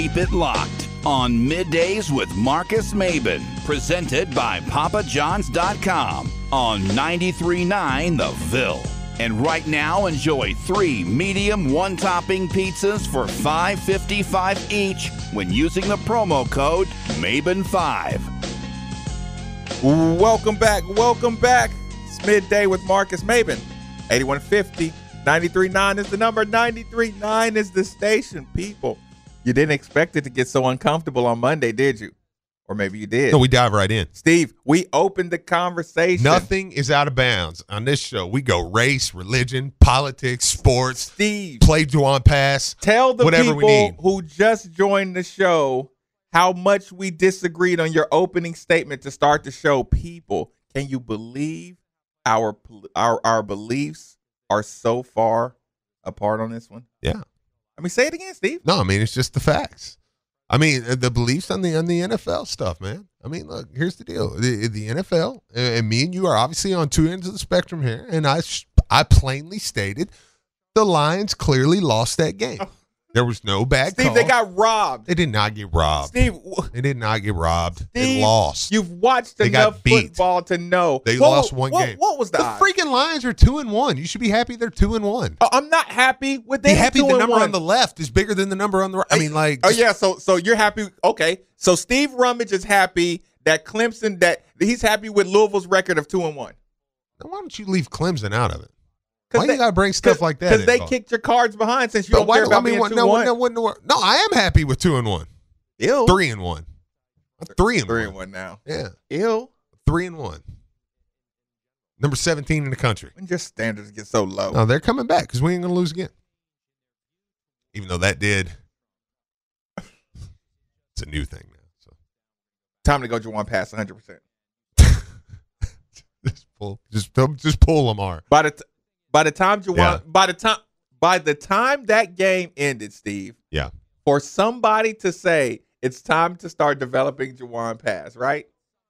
Keep it locked on Middays with Marcus Maben, presented by PapaJohns.com on 93.9 The Ville. And right now, enjoy 3 medium one-topping pizzas for $5.55 each when using the promo code MABEN5. Welcome back. It's Midday with Marcus Maben. 8150, 93.9 is the number, 93.9 is the station, people. You didn't expect it to get so uncomfortable on Monday, did you? Or maybe you did. No, we dive right in. Steve, we opened the conversation. Nothing is out of bounds on this show. We go race, religion, politics, sports. Steve, play Juwan Pass. Tell the whatever we need. people who just joined the show how much we disagreed on your opening statement to start the show. People, can you believe our beliefs are so far apart on this one? Yeah. I mean, say it again, Steve. No, I mean, it's just the facts. I mean, the beliefs on the NFL stuff, man. I mean, look, here's the deal. The NFL, and me and you are obviously on two ends of the spectrum here, and I plainly stated the Lions clearly lost that game. There was no bad Steve, call. they got robbed. They did not get robbed. Steve. They did not get robbed. Steve, they lost. You've watched enough football to know. They lost one game. What was the odds? Freaking Lions are 2-1. You should be happy they're 2-1. I'm not happy with that. Be happy the number on the left is bigger than the number on the right. I mean, like. Oh, yeah. So you're happy. Okay. So Steve Rummage is happy that Clemson, that he's happy with Louisville's record of 2-1. Why don't you leave Clemson out of it? Why you gotta bring stuff like that? Because they kicked your cards behind since you don't care about being 2-1. No, I am happy with 2-1. Ew. 3-1. I'm 3-1. 3-1 now. Yeah. Ew. 3-1. Number 17 in the country. When your standards get so low. No, they're coming back because we ain't gonna lose again. Even though that did. It's a new thing now. So time to go Juwan Pass 100%. just pull Lamar. By the time that game ended, Steve. Yeah. For somebody to say it's time to start developing Juwan Pass, right?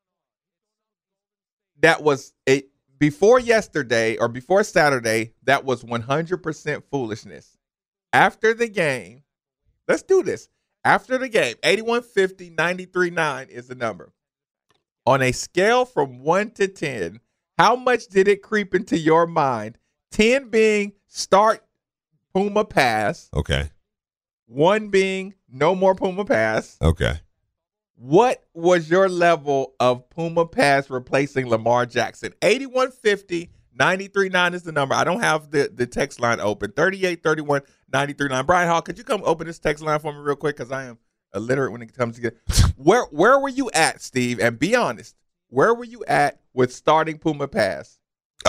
That was before yesterday or before Saturday. That was 100% foolishness. After the game, let's do this. After the game, 8150, 93.9 is the number. On a scale from 1 to 10, how much did it creep into your mind? 10 being start Puma Pass. Okay. 1 being no more Puma Pass. Okay. What was your level of Puma Pass replacing Lamar Jackson? 8150, 93.9 is the number. I don't have the text line open. 3831, 93.9. Brian Hall, could you come open this text line for me real quick? Because I am illiterate when it comes to Where were you at, Steve? And be honest. Where were you at with starting Puma Pass?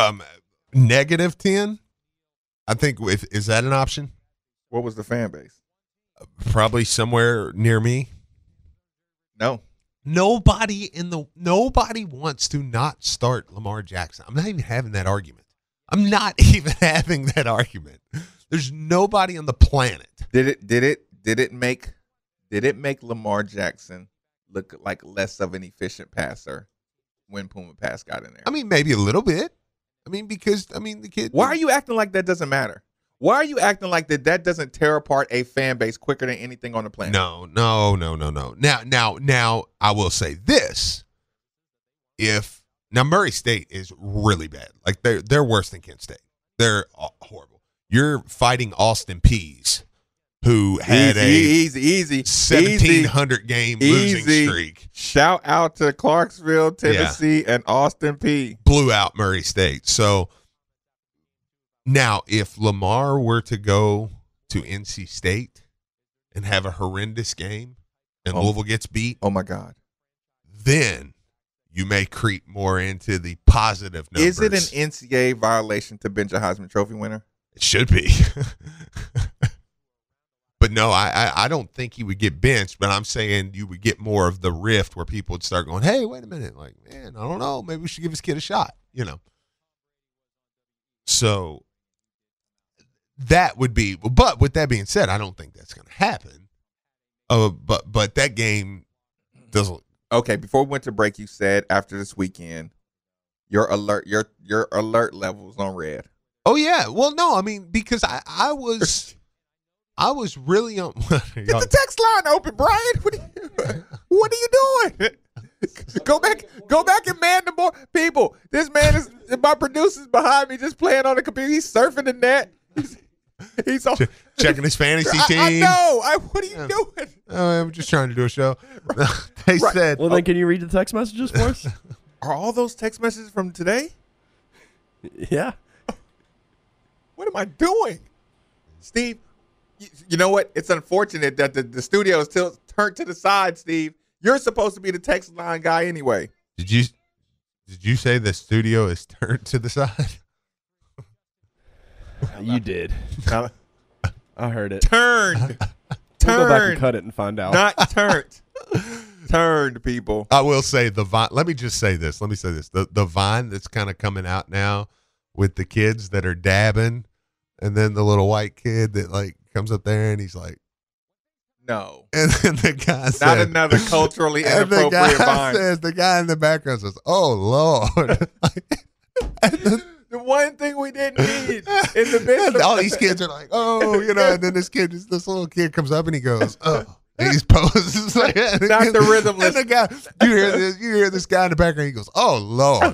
-10. I think is that an option? What was the fan base? Probably somewhere near me. No. Nobody wants to not start Lamar Jackson. I'm not even having that argument. There's nobody on the planet. Did it make Lamar Jackson look like less of an efficient passer when Puma Pass got in there? I mean, maybe a little bit. The kid. Why are you acting like that doesn't matter? Why are you acting like that doesn't tear apart a fan base quicker than anything on the planet? No. Now, I will say this. Now Murray State is really bad. Like they're worse than Kent State. They're horrible. You're fighting Austin Peay, who had easy 1,700 game losing streak. Shout out to Clarksville, Tennessee, and Austin Peay. Blew out Murray State. So now, if Lamar were to go to NC State and have a horrendous game and Louisville gets beat, oh my God, then you may creep more into the positive numbers. Is it an NCAA violation to bench a Heisman Trophy winner? It should be. But no, I don't think he would get benched, but I'm saying you would get more of the rift where people would start going, hey, wait a minute. Like, man, I don't know. Maybe we should give this kid a shot, So that would be, but with that being said, I don't think that's going to happen. But that game doesn't. Okay, before we went to break, you said after this weekend, your alert levels on red. Oh yeah. Well, no, I mean because I was I was really on. Get the text line open, Brian. What are you doing? Go back and man the more people. This man is my producer's behind me, just playing on the computer. He's surfing the net. He's all, checking his fantasy team. I know. What are you doing? I'm just trying to do a show. They said. Well, then can you read the text messages for us? Are all those text messages from today? Yeah. What am I doing, Steve? You know what? It's unfortunate that the studio is still turned to the side, Steve. You're supposed to be the text line guy anyway. Did you say the studio is turned to the side? You did. I heard it. Turned. We'll go back and cut it and find out. Not turned. Turned, people. I will say the Vine. Let me just say this. Let me say this. The Vine that's kind of coming out now with the kids that are dabbing, and then the little white kid that like comes up there and he's like, no. And then the guy says, not another culturally inappropriate Vine. The guy in the background says, "Oh Lord." The one thing we didn't need in the midst of all these kids are like, "Oh," and then this little kid comes up and he goes, "Oh." And he's poses like that. Not the rhythmless. And the guy, you hear this guy in the background. He goes, "Oh Lord."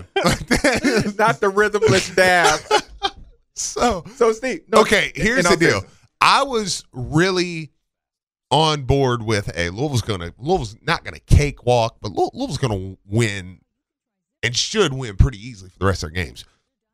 Not the rhythmless dab. So Steve. No, okay, here's the deal. I was really on board with Louisville's not gonna cakewalk, but Louisville's gonna win and should win pretty easily for the rest of their games.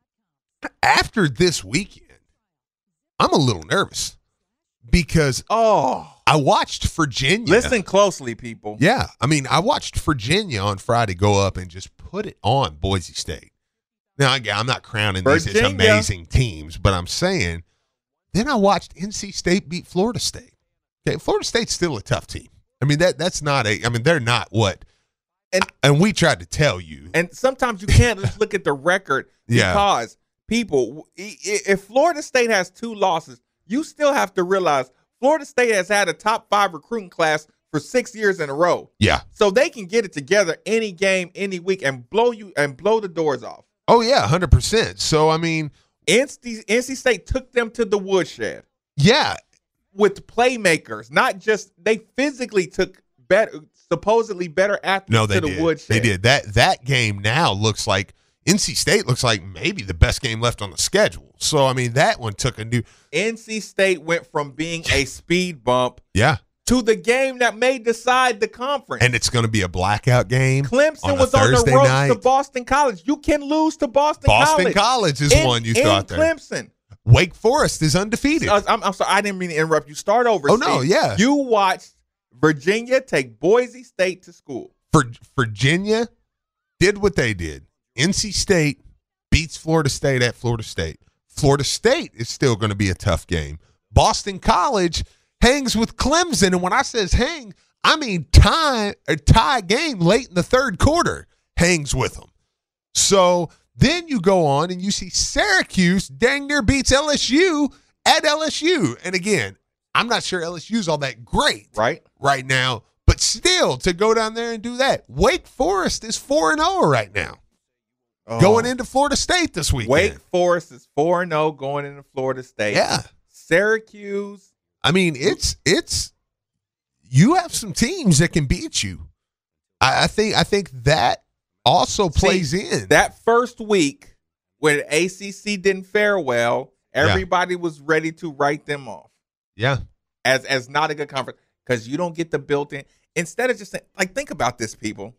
After this weekend, I'm a little nervous because I watched Virginia. Listen closely, people. Yeah, I mean, I watched Virginia on Friday go up and just put it on Boise State. Now, again, I'm not crowning these as amazing teams, but I'm saying then I watched NC State beat Florida State. Okay, Florida State's still a tough team. I mean, that's not they're not what. And we tried to tell you. And sometimes you can't just look at the record because people, if Florida State has 2 losses, you still have to realize Florida State has had a top 5 recruiting class for 6 years in a row. Yeah. So they can get it together any game, any week, and blow the doors off. Oh, yeah, 100%. So, I mean, NC State took them to the woodshed. Yeah. With playmakers, not just they physically took supposedly better athletes to the woodshed. They did. That game now looks like NC State looks like maybe the best game left on the schedule. So, I mean, that one took a new. NC State went from being a speed bump to the game that may decide the conference. And it's going to be a blackout game. Clemson was on the road to Boston College. You can lose to Boston College. Boston College is one you thought there. Clemson. Wake Forest is undefeated. I'm sorry. I didn't mean to interrupt you. Start over, Oh, Steve. no, yeah. You watched Virginia take Boise State to school. Virginia did what they did. NC State beats Florida State at Florida State. Florida State is still going to be a tough game. Boston College hangs with Clemson, and when I says hang, I mean tie game late in the third quarter hangs with them. So then you go on and you see Syracuse dang near beats LSU at LSU. And again, I'm not sure LSU's all that great right now, but still to go down there and do that. Wake Forest is 4-0 right now. Going into Florida State this weekend. Wake Forest is 4-0 going into Florida State. Yeah. Syracuse. I mean, it's you have some teams that can beat you. I think that also plays in. That first week when ACC didn't fare well, everybody was ready to write them off. Yeah. As not a good conference because you don't get the built-in. Instead of just saying, think about this, people.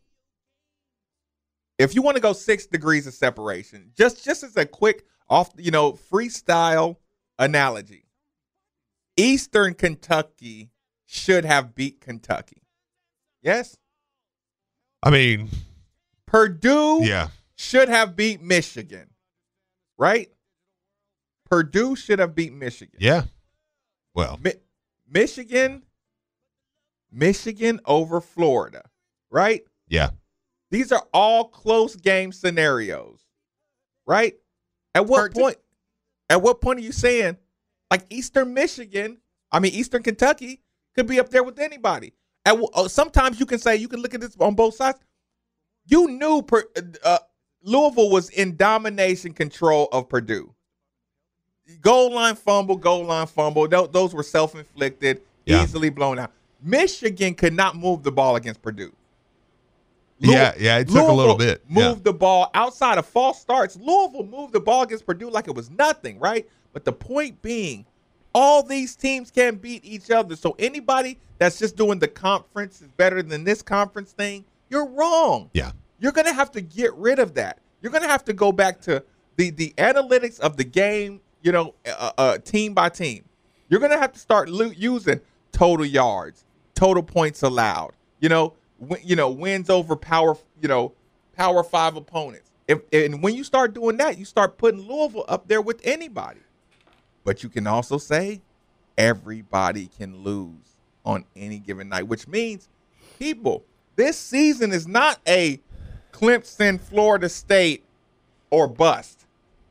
If you want to go 6 degrees of separation, just as a quick freestyle analogy, Eastern Kentucky should have beat Kentucky. Yes? I mean, Purdue should have beat Michigan. Right? Purdue should have beat Michigan. Yeah. Well, Michigan over Florida. Right? Yeah. These are all close game scenarios, right? At what point are you saying Eastern Kentucky could be up there with anybody? Sometimes you can look at this on both sides. You knew Louisville was in domination control of Purdue. Goal line fumble. Those were self-inflicted, easily blown out. Michigan could not move the ball against Purdue. It took a little bit. Moved the ball outside of false starts. Louisville moved the ball against Purdue like it was nothing, right? But the point being, all these teams can beat each other. So anybody that's just doing the conference is better than this conference thing, you're wrong. Yeah. You're going to have to get rid of that. You're going to have to go back to the analytics of the game, team by team. You're going to have to start using total yards, total points allowed, wins over power 5 opponents. And when you start doing that, you start putting Louisville up there with anybody. But you can also say everybody can lose on any given night, which means, people, this season is not a Clemson, Florida State, or bust.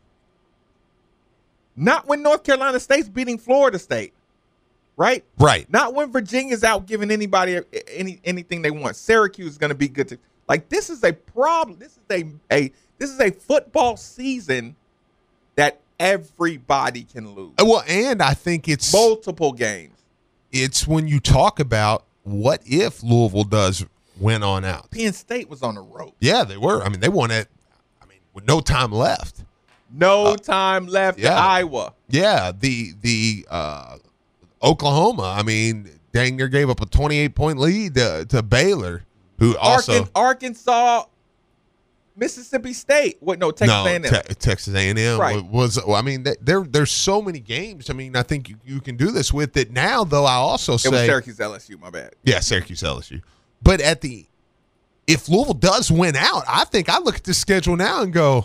Not when North Carolina State's beating Florida State, right? Right. Not when Virginia's out giving anybody anything they want. Syracuse is going to be good. This is a problem. This is a football season that everybody can lose. Well, and I think it's multiple games. It's when you talk about what if Louisville does win on out. Penn State was on the rope. Yeah, they were. I mean, they won it. With no time left. No time left to Iowa. Yeah, the Oklahoma, I mean, dang near gave up a 28-point lead to Baylor, who also Arkansas, Mississippi State. Texas A&M. Texas A&M right. There's so many games. I mean, I think you can do this with it now. Though I also say it was Syracuse LSU. My bad. Yeah, Syracuse LSU. But if Louisville does win out, I think I look at the schedule now and go,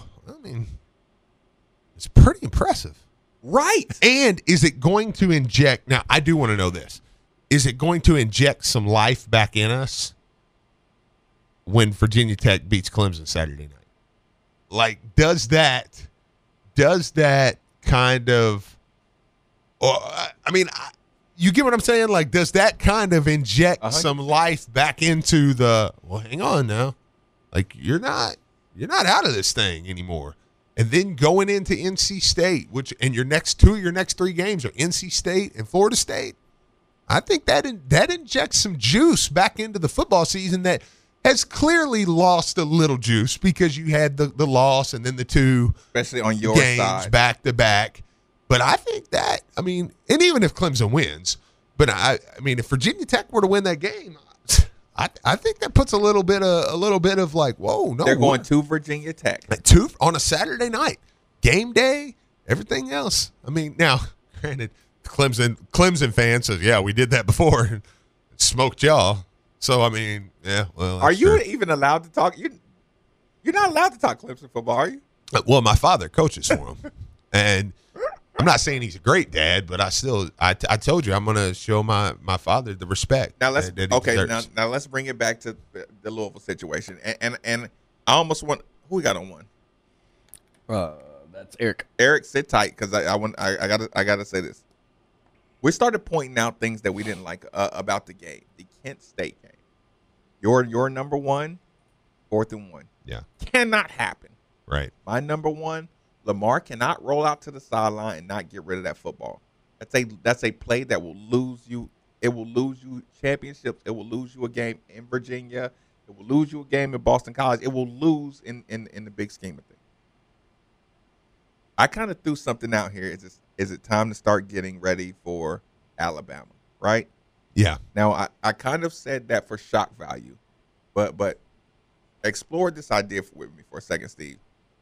it's pretty impressive. Right. And is it going to inject – now, I do want to know this. Is it going to inject some life back in us when Virginia Tech beats Clemson Saturday night? Does that kind of you get what I'm saying? Does that kind of inject 100%. Some life back into hang on now. You're not out of this thing anymore. And then going into NC State, your next 3 games are NC State and Florida State. I think that injects some juice back into the football season that has clearly lost a little juice because you had the loss and then the 2 especially on your games side back to back. But I think that, and even if Clemson wins, but if Virginia Tech were to win that game, I think that puts a little bit of whoa, no. They're going to Virginia Tech. 2 on a Saturday night, game day, everything else. Now, granted, Clemson fans says, yeah, we did that before and smoked y'all. So, well. Are you even allowed to talk? You're not allowed to talk Clemson football, are you? Well, my father coaches for him. And I'm not saying he's a great dad, but I told you I'm going to show my father the respect. Now let's bring it back to the Louisville situation. And I almost want – who we got on one? That's Eric. Eric, sit tight because I got to say this. We started pointing out things that we didn't like about the game, the Kent State game. Your number 1, 4th and 1. Yeah. Cannot happen. Right. My number 1, Lamar cannot roll out to the sideline and not get rid of that football. That's a play that will lose you. It will lose you championships. It will lose you a game in Virginia. It will lose you a game in Boston College. It will lose in the big scheme of things. I kind of threw something out here. Is it time to start getting ready for Alabama, right? Yeah. Now, I kind of said that for shock value, but explore this idea with me for a second, Steve.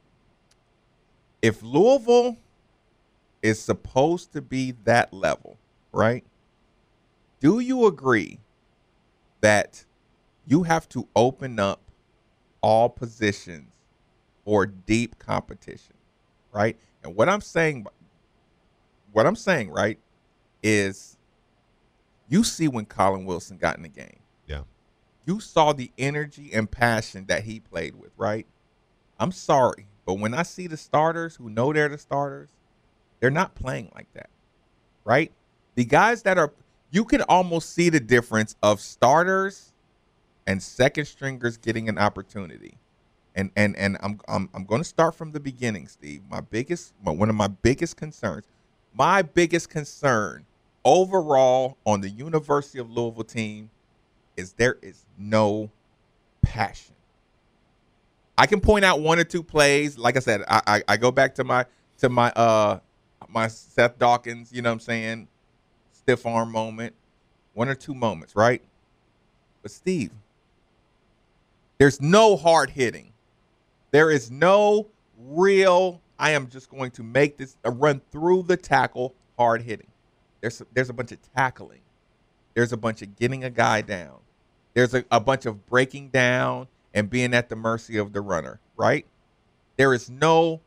If Louisville is supposed to be that level, right, do you agree that you have to open up all positions for deep competition, right? And what I'm saying, right, is you see when Colin Wilson got in the game. Yeah. You saw the energy and passion that he played with, right? I'm sorry, but when I see the starters who know they're the starters, they're not playing like that, right? The guys that are, you can almost see the difference of starters and second stringers getting an opportunity. And I'm going to start from the beginning, Steve. One of my biggest concerns. My biggest concern overall on the University of Louisville team is there is no passion. I can point out one or two plays. Like I said, I go back to my Seth Dawkins, you know what I'm saying, stiff arm moment. One or two moments, right? But Steve, there's no hard hitting. There is no real, I am just going to make this a run through the tackle hard hitting. There's a bunch of tackling. There's a bunch of getting a guy down. There's a bunch of breaking down and being at the mercy of the runner, right? There is no,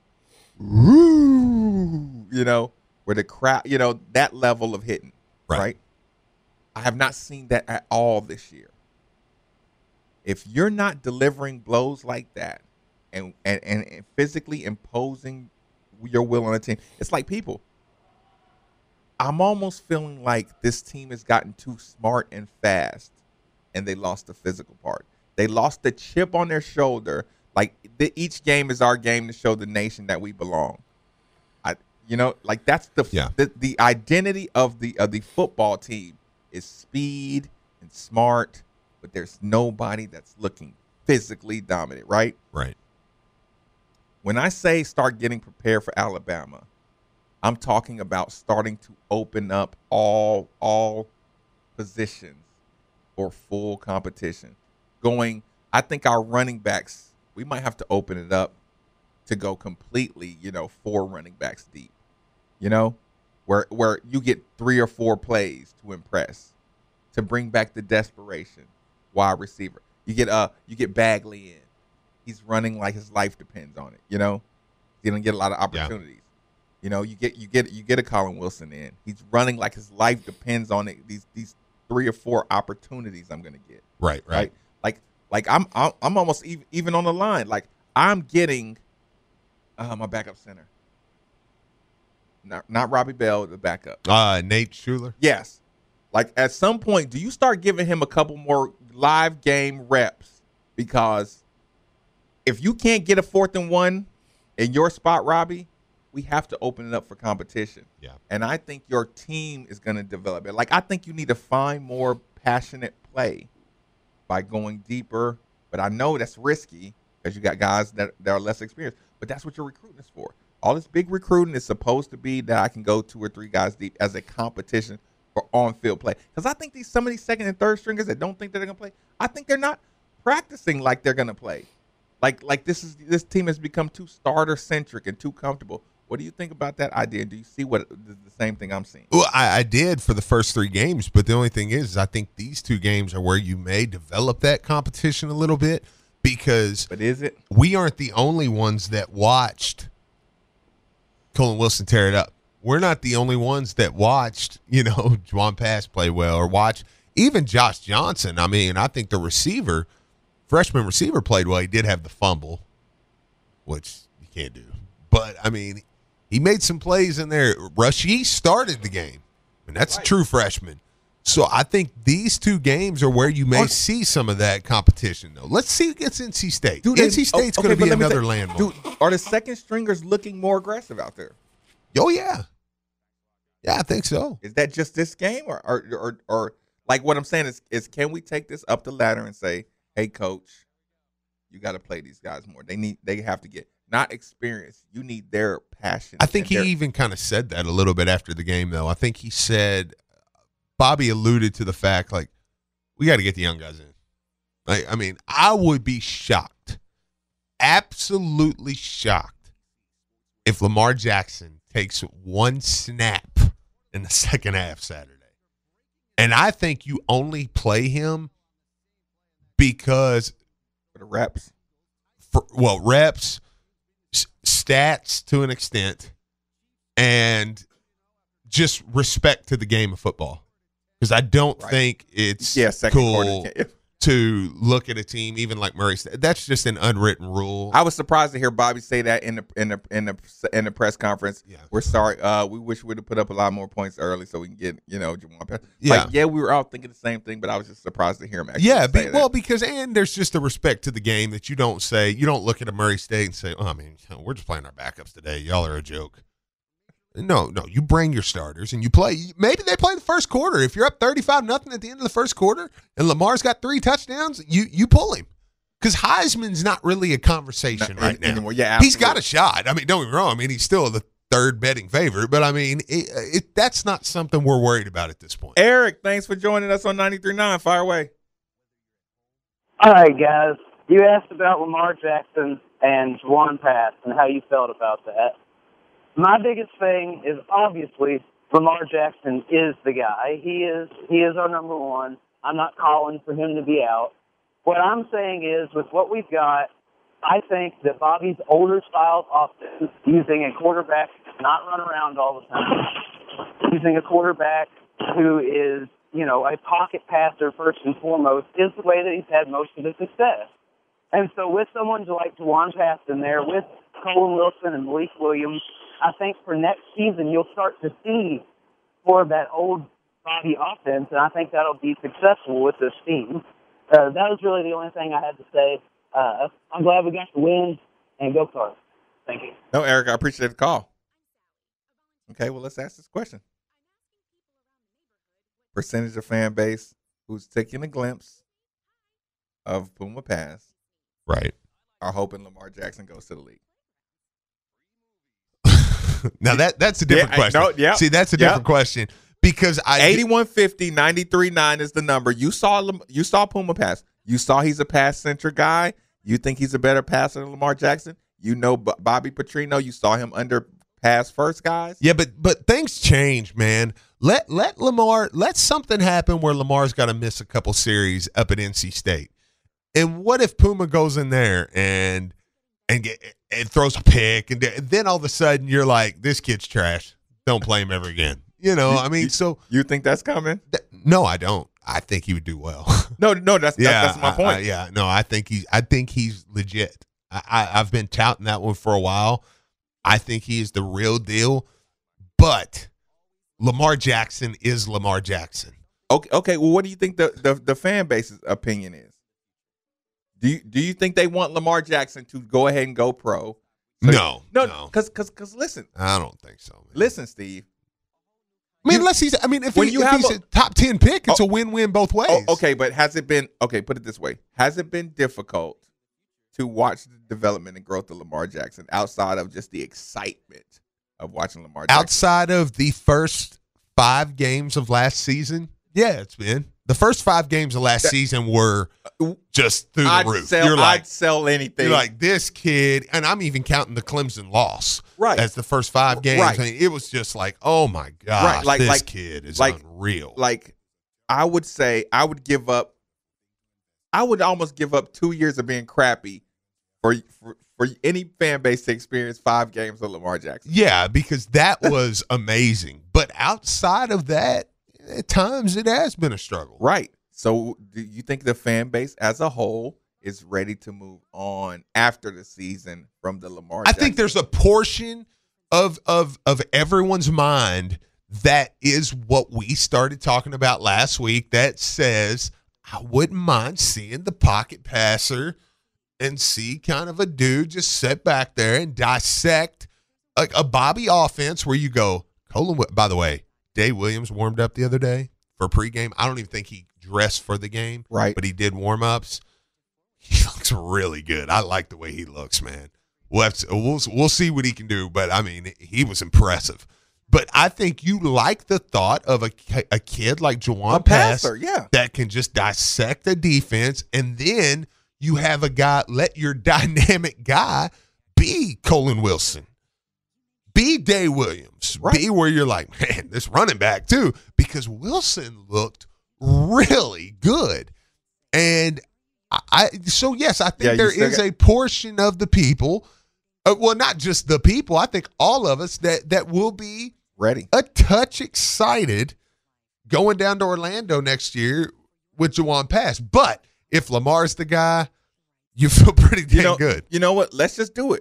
where the crowd, that level of hitting, right? I have not seen that at all this year. If you're not delivering blows like that and physically imposing your will on a team, it's like people. I'm almost feeling like this team has gotten too smart and fast, and they lost the physical part. They lost the chip on their shoulder. Like each game is our game to show the nation that we belong. That's the identity of the football team is speed and smart, but there's nobody that's looking physically dominant, right? Right. When I say start getting prepared for Alabama, I'm talking about starting to open up all positions for full competition. I think our running backs, we might have to open it up to go completely, 4 running backs deep. Where you get 3 or 4 plays to impress, to bring back the desperation. Wide receiver, you get Bagley in. He's running like his life depends on it. He's gonna get a lot of opportunities. Yeah. You get a Colin Wilson in. He's running like his life depends on it. These 3 or 4 opportunities I'm gonna get. Right. Like I'm almost even on the line. Like I'm getting my backup center. Not Robbie Bell, the backup. Nate Schuler. Yes. Like at some point, do you start giving him a couple more live game reps? Because if you can't get a 4th and 1 in your spot, Robbie, we have to open it up for competition. Yeah. And I think your team is going to develop it. Like I think you need to find more passionate play by going deeper. But I know that's risky because you got guys that are less experienced. But that's what your recruiting is for. All this big recruiting is supposed to be that I can go 2 or 3 guys deep as a competition for on-field play. Because I think some of these second and third stringers that don't think that they're going to play, I think they're not practicing like they're going to play. Like this team has become too starter-centric and too comfortable. What do you think about that idea? Do you see the same thing I'm seeing? Well, I did for the first 3 games, but the only thing is I think these 2 games are where you may develop that competition a little bit because but is it? We aren't the only ones that watched Colin Wilson tear it up. We're not the only ones that watched, Juwan Pass play well or watch even Josh Johnson. I mean, I think the freshman receiver played well. He did have the fumble, which you can't do. But, I mean, he made some plays in there. Rashee started the game, and that's right. A true freshman. So I think these 2 games are where you may see some of that competition, though. Let's see who gets NC State. NC State's going to be another landmark. Dude, are the second stringers looking more aggressive out there? Oh, yeah. Yeah, I think so. Is that just this game? Or like what I'm saying is can we take this up the ladder and say, hey, coach, you got to play these guys more. They have to get not experience. You need their passion. I think he even kind of said that a little bit after the game, though. I think he said – Bobby alluded to the fact, like, we got to get the young guys in. Like, I mean, I would be shocked, absolutely shocked, if Lamar Jackson takes 1 snap in the second half Saturday. And I think you only play him because for the reps. Reps, stats to an extent, and just respect to the game of football. Because I don't think it's cool to look at a team even like Murray State. That's just an unwritten rule. I was surprised to hear Bobby say that in the press conference. Yeah. We're sorry. We wish we'd have put up a lot more points early so we can get Juwan Pass. Yeah, we were all thinking the same thing, but I was just surprised to hear him actually say that. Because there's just a respect to the game that you don't look at a Murray State and say, we're just playing our backups today. Y'all are a joke. No, you bring your starters and you play. Maybe they play the first quarter. If you're up 35-0 at the end of the first quarter and Lamar's got 3 touchdowns, you pull him. Because Heisman's not really a conversation right now. Anymore. Yeah, he's got a shot. I mean, don't get me wrong. I mean, he's still the 3rd betting favorite, but I mean, that's not something we're worried about at this point. Eric, thanks for joining us on 93.9. Fire away. All right, guys. You asked about Lamar Jackson and Juwan Pass and how you felt about that. My biggest thing is obviously Lamar Jackson is the guy. He is our number one. I'm not calling for him to be out. What I'm saying is, with what we've got, I think that Bobby's older style of offense, using a quarterback not run around all the time, using a quarterback who is, a pocket passer first and foremost, is the way that he's had most of his success. And so with someone like Juwan Pass in there, with Colin Wilson and Malik Williams, I think for next season you'll start to see more of that old Bobby offense, and I think that'll be successful with this team. That was really the only thing I had to say. I'm glad we got the win, and go Cards. Thank you. No, Eric, I appreciate the call. Okay, well, let's ask this question. Percentage of fan base who's taking a glimpse of Puma Pass, right, are hoping Lamar Jackson goes to the league. Now that's a different question. See, that's a different question because 8150 93.9 is the number. You saw Puma Pass. You saw he's a pass-centric guy. You think he's a better passer than Lamar Jackson. You know Bobby Petrino. You saw him under pass first guys. Yeah, but things change, man. Let something happen where Lamar's got to miss a couple series up at NC State. And what if Puma goes in there and throws a pick, and then all of a sudden you're like, this kid's trash. Don't play him ever again. So you think that's coming? No, I don't. I think he would do well. No, that's my point. I think he's legit. I've been touting that one for a while. I think he is the real deal, but Lamar Jackson is Lamar Jackson. Okay. Well, what do you think the fan base's opinion is? Do you think they want Lamar Jackson to go ahead and go pro? No. Because listen, I don't think so, man. Listen, Steve. If he's a top 10 pick, it's a win-win both ways. Okay, but has it been put it this way. Has it been difficult to watch the development and growth of Lamar Jackson outside of just the excitement of watching Lamar Jackson? Outside of the first 5 games of last season? Yeah, it's been. The first 5 games of last season were just through the roof. I'd sell anything. You're like, this kid, and I'm even counting the Clemson loss as the first 5 games. Right. I mean, it was just like, oh, my gosh, this kid is unreal. Like, I would say I would almost give up 2 years of being crappy for any fan base to experience 5 games of Lamar Jackson. Yeah, because that was amazing. But outside of that, at times it has been a struggle. Right. So do you think the fan base as a whole is ready to move on after the season from the Lamar Jackson? I think there's a portion of everyone's mind that is what we started talking about last week that says, I wouldn't mind seeing the pocket passer and see kind of a dude just sit back there and dissect like a Bobby offense where you go, by the way, Dave Williams warmed up the other day for pregame. I don't even think he dressed for the game, right? But he did warm-ups. He looks really good. I like the way he looks, man. We'll see what he can do, but, I mean, he was impressive. But I think you like the thought of a kid like Juwan Pass that can just dissect a defense, and then you have a guy, let your dynamic guy be Colin Wilson. Be Dave Williams. Right. Be where you're like, man, this running back too, because Wilson looked really good. And I think there is a portion of the people, not just the people, I think all of us that will be ready, a touch excited going down to Orlando next year with Juwan Pass. But if Lamar's the guy, you feel pretty damn good. You know what? Let's just do it.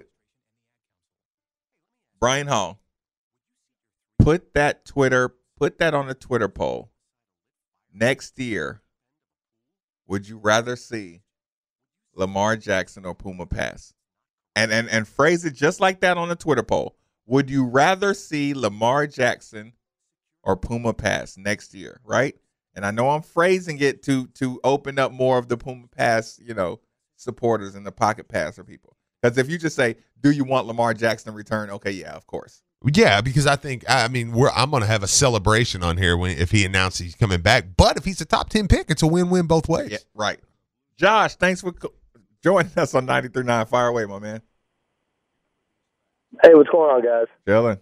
Brian Hall, put that on a Twitter poll. Next year, would you rather see Lamar Jackson or Puma Pass? And phrase it just like that on a Twitter poll. Would you rather see Lamar Jackson or Puma Pass next year, right? And I know I'm phrasing it to open up more of the Puma Pass, supporters and the Pocket Passer people. Because if you just say, do you want Lamar Jackson to return? Okay, yeah, of course. Yeah, because I'm going to have a celebration on here if he announces he's coming back. But if he's a top 10 pick, it's a win-win both ways. Yeah, right. Josh, thanks for joining us on 93.9. Fire away, my man. Hey, what's going on, guys? Chilling.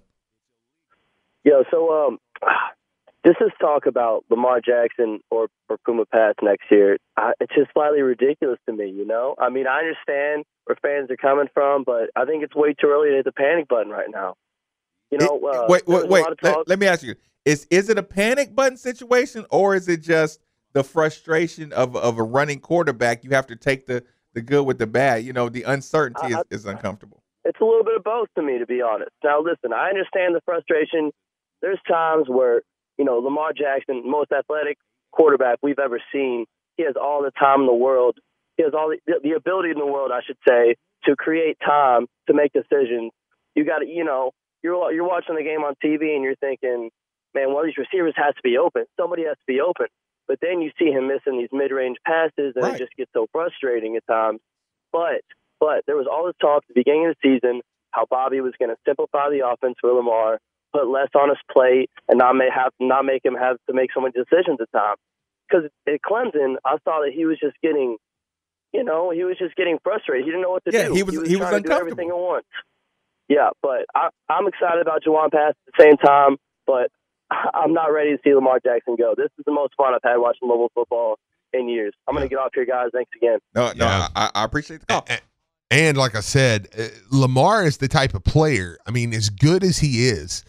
Yo, so this is talk about Lamar Jackson or Puma Pass next year. It's just slightly ridiculous to me, I mean, I understand where fans are coming from, but I think it's way too early to hit the panic button right now. Wait. Let me ask you: Is it a panic button situation, or is it just the frustration of a running quarterback? You have to take the good with the bad. The uncertainty is uncomfortable. It's a little bit of both to me, to be honest. Now, listen, I understand the frustration. There's times where Lamar Jackson, most athletic quarterback we've ever seen, he has all the time in the world. He has all the ability in the world, I should say, to create time to make decisions. You got to, you're watching the game on TV and you're thinking, man, one of these receivers has to be open. Somebody has to be open. But then you see him missing these mid-range passes, and It just gets so frustrating at times. But there was all this talk at the beginning of the season how Bobby was going to simplify the offense for Lamar, put less on his plate, and not make him have to make so many decisions at times. Because at Clemson, I saw that he was just getting, frustrated. He didn't know what to do. He was trying uncomfortable. to do everything at once. Yeah, but I'm excited about Jawon Pass at the same time, but I'm not ready to see Lamar Jackson go. This is the most fun I've had watching Louisville football in years. I'm going to get off here, guys. Thanks again. No, I appreciate the call. And like I said, Lamar is the type of player, as good as he is,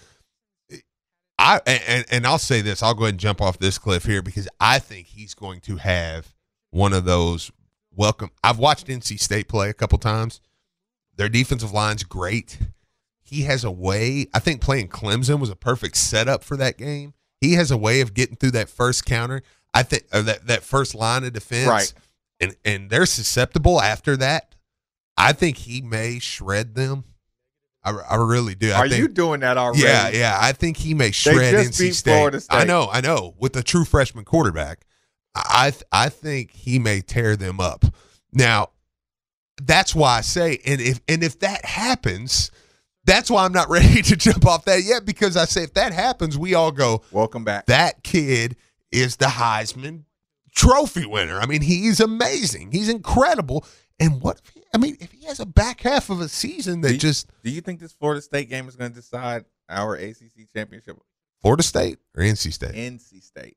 I'll say this, I'll go ahead and jump off this cliff here because I think he's going to have one of those I've watched NC State play a couple times. Their defensive line's great. He has a way, I think playing Clemson was a perfect setup for that game. He has a way of getting through that first counter. I think that first line of defense. Right. And they're susceptible after that. I think he may shred them. I really do. Are you doing that already? Yeah. I think he may shred NC State. Florida State. I know. With a true freshman quarterback, I think he may tear them up. Now, that's why I say, and if that happens, that's why I'm not ready to jump off that yet, because I say if that happens, we all go, welcome back. That kid is the Heisman Trophy winner. He's amazing. He's incredible. And if he has a back half of a season that do you think this Florida State game is going to decide our ACC championship? Florida State or NC State? NC State.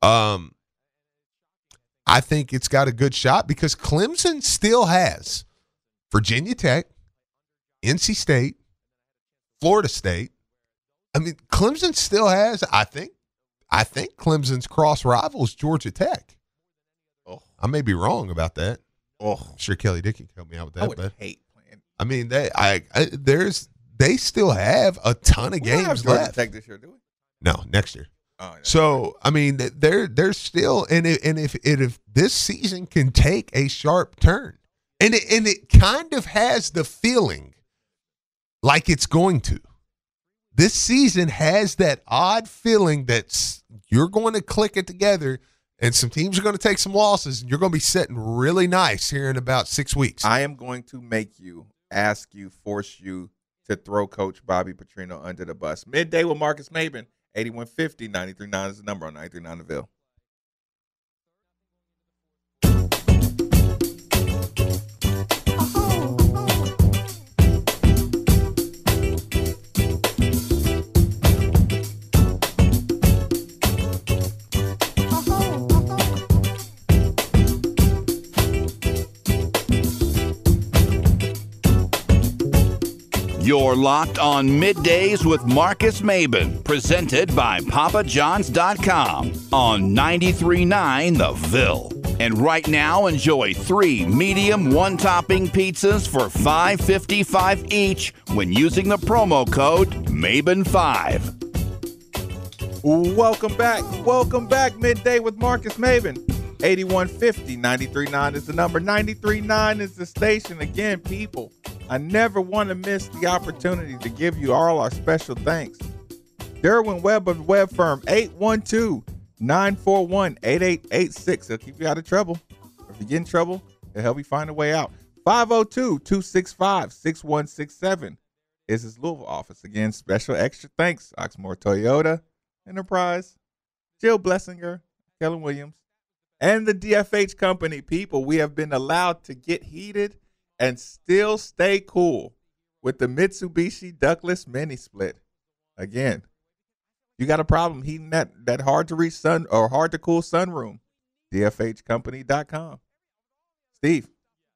I think it's got a good shot because Clemson still has Virginia Tech, NC State, Florida State. Clemson still has, I think Clemson's cross rivals Georgia Tech. Oh. I may be wrong about that. Oh, I'm sure Kelly Dickey can help me out with that. I would hate playing. They still have a ton of games left. Tech this year, do we? No, next year. Oh, so they're still, and if this season can take a sharp turn, and it kind of has the feeling like it's going to. This season has that odd feeling that you're going to click it together. And some teams are going to take some losses, and you're going to be sitting really nice here in about 6 weeks. I am going to force you to throw Coach Bobby Petrino under the bus. Midday with Marcus Maben, 8150, 93.9 is the number on 93.9 The Ville. You're locked on Middays with Marcus Maben, presented by PapaJohns.com on 93.9 The Ville. And right now, enjoy 3 medium one-topping pizzas for $5.55 each when using the promo code MABEN5. Welcome back. Midday with Marcus Maben. 8150, 93.9 is the number. 93.9 is the station. Again, people, I never want to miss the opportunity to give you all our special thanks. Derwin Webb of the Webb Firm, 812-941-8886. It'll keep you out of trouble. If you get in trouble, it'll help you find a way out. 502-265-6167 is his Louisville office. Again, special extra thanks. Oxmoor Toyota Enterprise, Jill Blessinger, Kellen Williams, and the DFH Company. People, we have been allowed to get heated and still stay cool with the Mitsubishi Ductless Mini Split. Again, you got a problem heating that hard to reach sun or hard to cool sunroom, dfhcompany.com. Steve,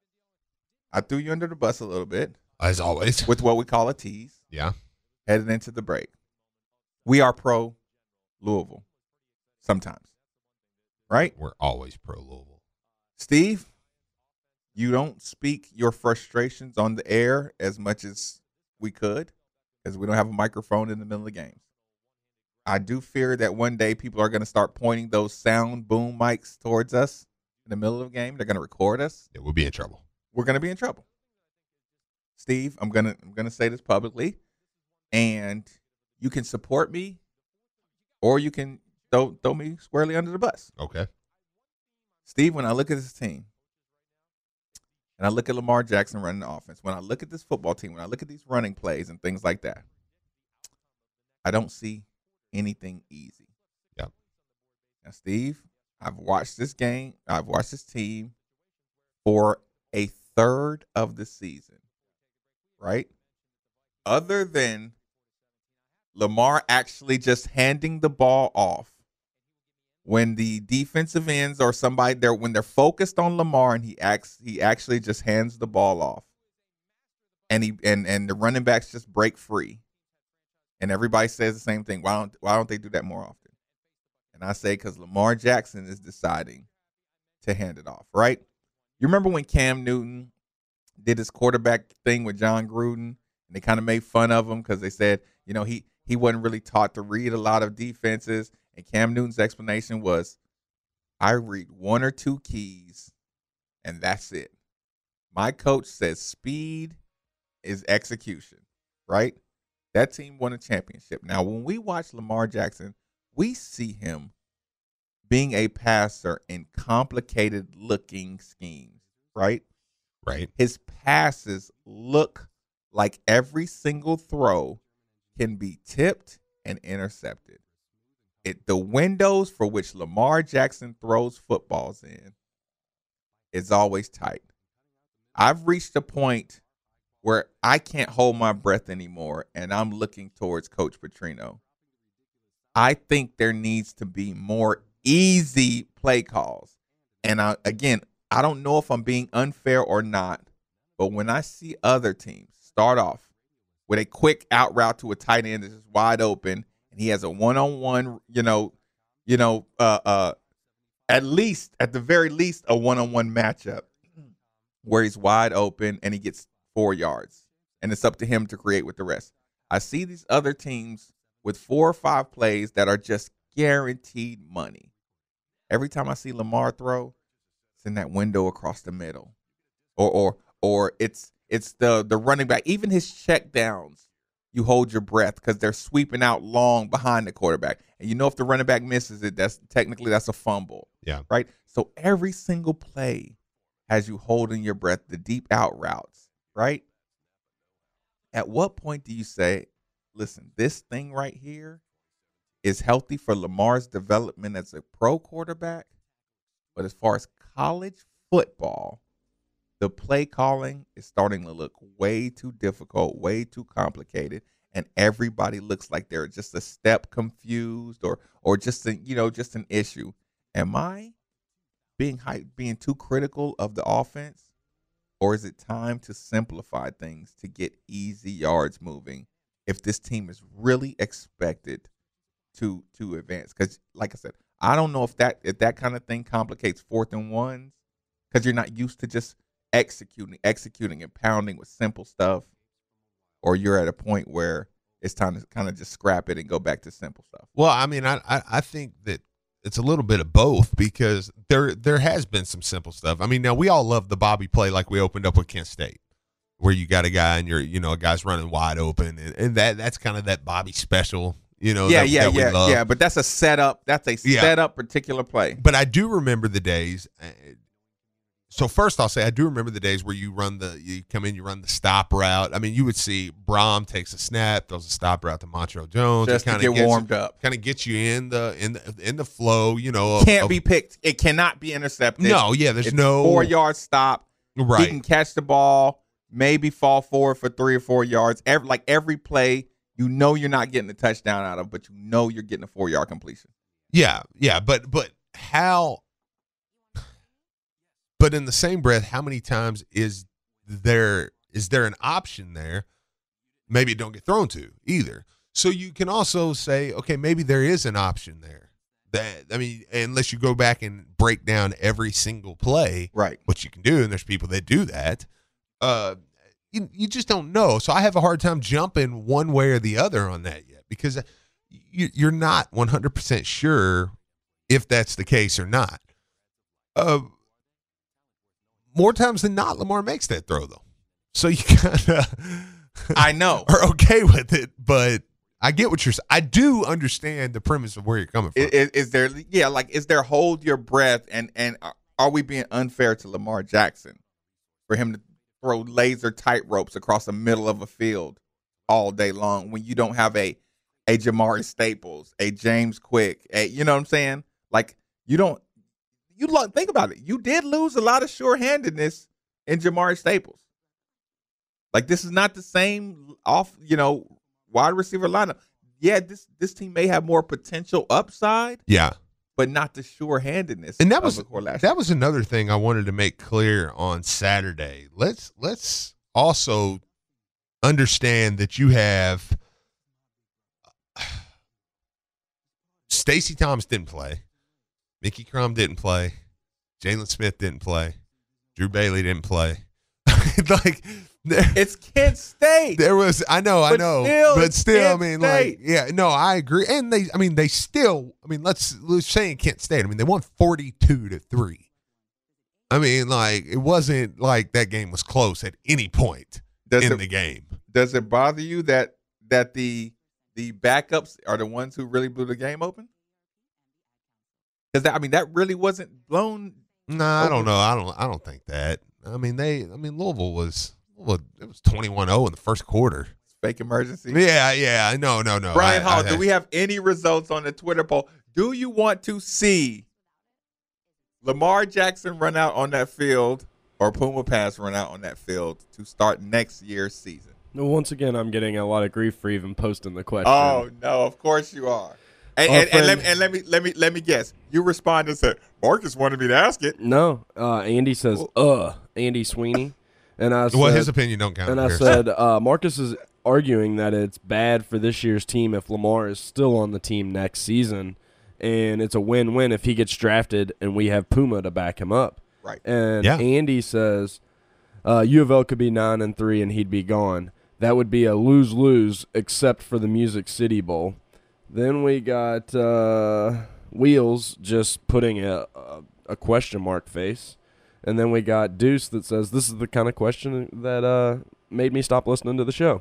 I threw you under the bus a little bit. As always. With what we call a tease. Yeah. Heading into the break. We are pro Louisville. Sometimes. Right? We're always pro Louisville. Steve, you don't speak your frustrations on the air as much as we could, because we don't have a microphone in the middle of the games. I do fear that one day people are going to start pointing those sound boom mics towards us in the middle of the game. They're going to record us. Yeah, we'll be in trouble. We're going to be in trouble. Steve, I'm gonna say this publicly, and you can support me, or you can throw me squarely under the bus. Okay. Steve, when I look at this team, and I look at Lamar Jackson running the offense, when I look at this football team, when I look at these running plays and things like that, I don't see anything easy. Yep. Now, Steve, I've watched this game. I've watched this team for a third of the season, right? Other than Lamar actually just handing the ball off when the defensive ends or somebody there, when they're focused on Lamar and he actually just hands the ball off, and the running backs just break free, and everybody says the same thing. Why don't they do that more often? And I say because Lamar Jackson is deciding to hand it off, right? You remember when Cam Newton did his quarterback thing with John Gruden, and they kind of made fun of him because they said, he wasn't really taught to read a lot of defenses. And Cam Newton's explanation was, I read one or two keys, and that's it. My coach says speed is execution, right? That team won a championship. Now, when we watch Lamar Jackson, we see him being a passer in complicated-looking schemes, right? Right. His passes look like every single throw can be tipped and intercepted. The windows for which Lamar Jackson throws footballs in is always tight. I've reached a point where I can't hold my breath anymore, and I'm looking towards Coach Petrino. I think there needs to be more easy play calls. And I don't know if I'm being unfair or not, but when I see other teams start off with a quick out route to a tight end that's just wide open, and he has a one-on-one, at the very least, a one-on-one matchup where he's wide open and he gets 4 yards, and it's up to him to create with the rest. I see these other teams with 4 or 5 plays that are just guaranteed money. Every time I see Lamar throw, it's in that window across the middle, or it's the running back. Even his check downs, you hold your breath because they're sweeping out long behind the quarterback. And if the running back misses it, that's a fumble. Yeah. Right? So every single play has you holding your breath, the deep out routes, right? At what point do you say, listen, this thing right here is healthy for Lamar's development as a pro quarterback, but as far as college football, the play calling is starting to look way too difficult, way too complicated, and everybody looks like they're just a step confused or just an issue. Am I being too critical of the offense, or is it time to simplify things to get easy yards moving if this team is really expected to advance? Because, like I said, I don't know if that kind of thing complicates 4th and 1s because you're not used to just executing and pounding with simple stuff, or you're at a point where it's time to kind of just scrap it and go back to simple stuff. Well, I mean, I think that it's a little bit of both because there has been some simple stuff. I mean, now we all love the Bobby play like we opened up with Kent State. where you got a guy and a guy's running wide open, and that's kind of that Bobby special, that we love. Yeah. But that's a setup. That's a setup particular play. But I do remember the days. So first, I'll say I do remember the days where you run the stop route. I mean, you would see Brom takes a snap, throws a stop route to Montrell Jones, just to get warmed up, kind of get you in the flow. Can't be picked. It cannot be intercepted. No, yeah, there's it's no 4-yard stop. Right, he can catch the ball, maybe fall forward for 3 or 4 yards. Every play, you're not getting a touchdown out of, but you're getting a 4-yard completion. Yeah, but how? But in the same breath, how many times is there an option there? Maybe it don't get thrown to either. So you can also say, okay, maybe there is an option there. Unless you go back and break down every single play, right? Which you can do, and there's people that do that. You just don't know. So I have a hard time jumping one way or the other on that yet, because you're not 100% sure if that's the case or not. More times than not, Lamar makes that throw, though. So you kind of, I know, are okay with it, but I get what you're saying. I do understand the premise of where you're coming from. Is there hold your breath, and are we being unfair to Lamar Jackson for him to throw laser tight ropes across the middle of a field all day long when you don't have a Jamari Staples, a James Quick, you know what I'm saying? Like, you don't. Think about it. You did lose a lot of sure-handedness in Jamari Staples. Like, this is not the same wide receiver lineup. Yeah, this team may have more potential upside. Yeah, but not the sure-handedness. And that was another thing I wanted to make clear on Saturday. Let's also understand that you have Stacey Thomas didn't play. Mickey Crum didn't play. Jalen Smith didn't play. Drew Bailey didn't play. It's Kent State. But still, I mean, I agree. And they still, let's say in Kent State, they won 42-3. I mean, it wasn't like that game was close at any point in the game. Does it bother you that the backups are the ones who really blew the game open? Because that really wasn't blown. No, I don't know. I don't think that. Louisville was 21-0 in the first quarter. Fake emergency. Yeah. No. Brian Hall, do we have any results on the Twitter poll? Do you want to see Lamar Jackson run out on that field or Puma Pass run out on that field to start next year's season? Once again, I'm getting a lot of grief for even posting the question. Oh no, of course you are. And let me guess. You responded and said, Marcus wanted me to ask it. No. Andy says, Andy Sweeney. And I said, well, his opinion don't count. And I said, Marcus is arguing that it's bad for this year's team if Lamar is still on the team next season. And it's a win-win if he gets drafted and we have Puma to back him up. Right. And Andy says, U of L could be 9-3 and he'd be gone. That would be a lose-lose except for the Music City Bowl. Then we got Wheels just putting a question mark face. And then we got Deuce that says, this is the kind of question that made me stop listening to the show.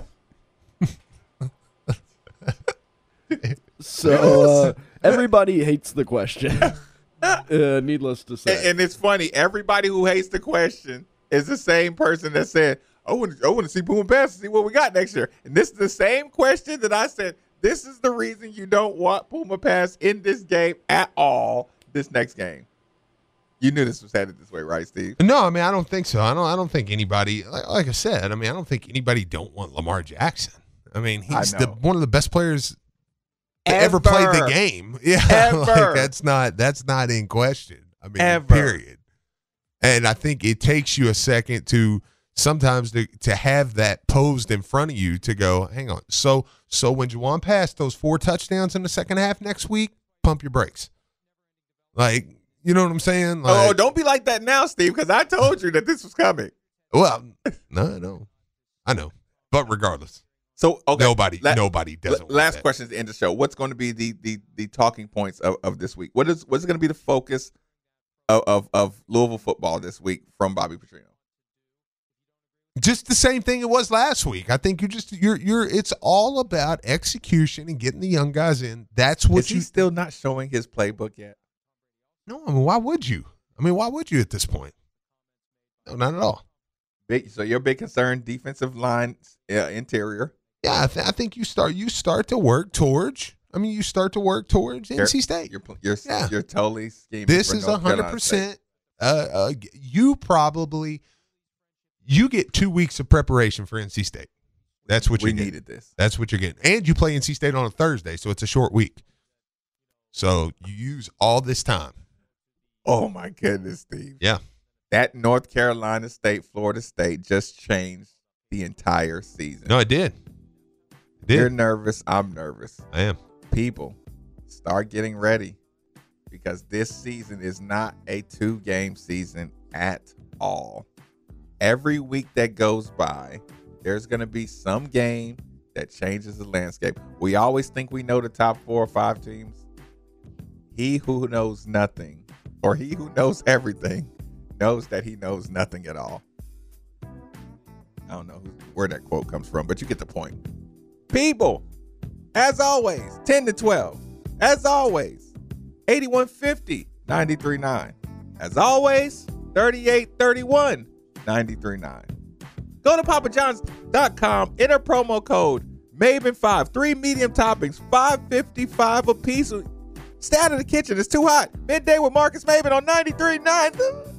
So everybody hates the question, needless to say. And it's funny. Everybody who hates the question is the same person that said, I want to see Puma Pass to see what we got next year. And this is the same question that I said, this is the reason you don't want Puma Pass in this game at all this next game. You knew this was headed this way, right, Steve? No, I don't think so. I don't think anybody, like I said, I don't think anybody don't want Lamar Jackson. He's one of the best players that ever played the game. Yeah, that's not in question. Period. And I think it takes you a second to sometimes to have that posed in front of you to go, hang on. So when Juwan passed those 4 touchdowns in the second half next week, pump your brakes. You know what I'm saying? Don't be like that now, Steve, because I told you that this was coming. Well, no, I know. But regardless. So okay, nobody doesn't. Last question to end the show. What's going to be the talking points of this week? What's going to be the focus of Louisville football this week from Bobby Petrino? Just the same thing it was last week. I think it's all about execution and getting the young guys in. That's what Is he still not showing his playbook yet? No, I mean, why would you? Why would you at this point? No, not at all. So your big concern, defensive line, interior. Yeah, I think you start to work towards. NC State. You're totally scheming. This for is North Carolina 100%. You get 2 weeks of preparation for NC State. That's what we needed. This. That's what you're getting, and you play NC State on a Thursday, so it's a short week. So you use all this time. Oh my goodness, Steve. Yeah, that North Carolina State, Florida State just changed the entire season. No, it did. You're nervous. I'm nervous. I am. People, start getting ready because this season is not a 2-game season at all. Every week that goes by, there's going to be some game that changes the landscape. We always think we know the top 4 or 5 teams. He who knows nothing, or he who knows everything, knows that he knows nothing at all. I don't know where that quote comes from, but you get the point. People, as always, 10 to 12. As always, 8150 93.9. As always, 3831 93.9. Go to papajohns.com, enter promo code MABEN5, 3 medium toppings, $5.55 a piece. Stay out of the kitchen, it's too hot. Midday with Marcus Maben on 93.9.